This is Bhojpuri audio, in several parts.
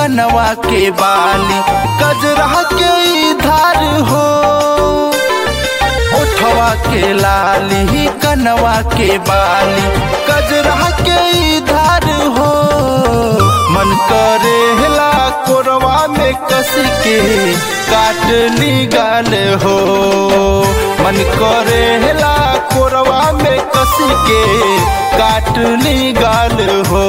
कनवा के बाली कजरा के धार हो, ओठवा के लाली कनवा के बाली कजरा के धार हो। मन करेला कोरवा में कस के काटली गाल हो, मन करेला कोरवा में कस के काटली गाल हो।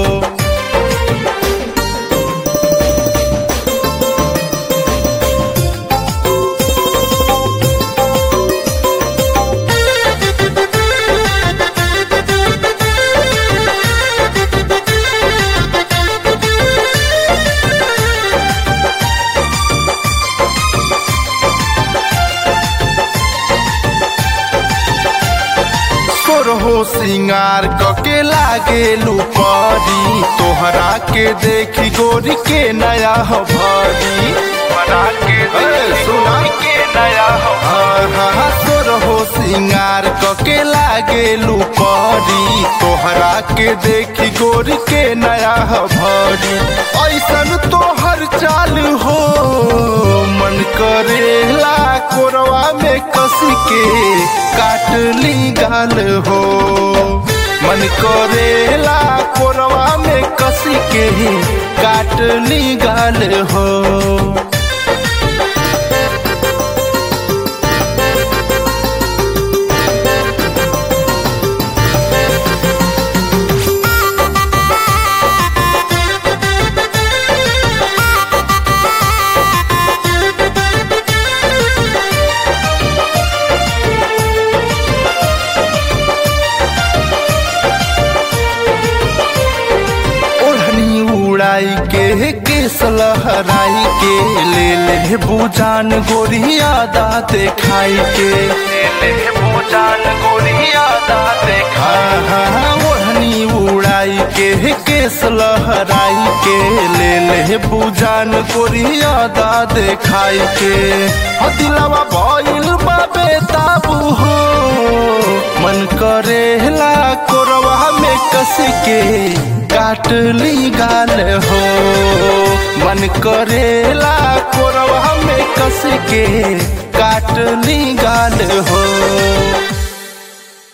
हो सिंगार कके लागे लुपरी, तोहरा के देखी गोरी के नया भरी, बना के गोरी के नया तोर हो सिंगार कके लागे लुपरी, तोहरा के देखी गोरी के नया भरी। ऐसन तोहर चाल हो मन करेला कोरवा में कस के काटली गाल हो, मन करेला कोरवा में कस के काटली गाल हो। के केस लहराई के ले ले बुजान गोरिया दाते खाई के, ले ले बुजान गोरिया दाते खाई। ओढ़नी उड़ाई के केस लहराई के ले ले बुजान गोरिया दाते खाई के। दिलवा भइल बा बेताबू हो मन करेला कोरवा में कस के काटली गाल हो, मन करेला कोरवा में कस के काटली गाल हो।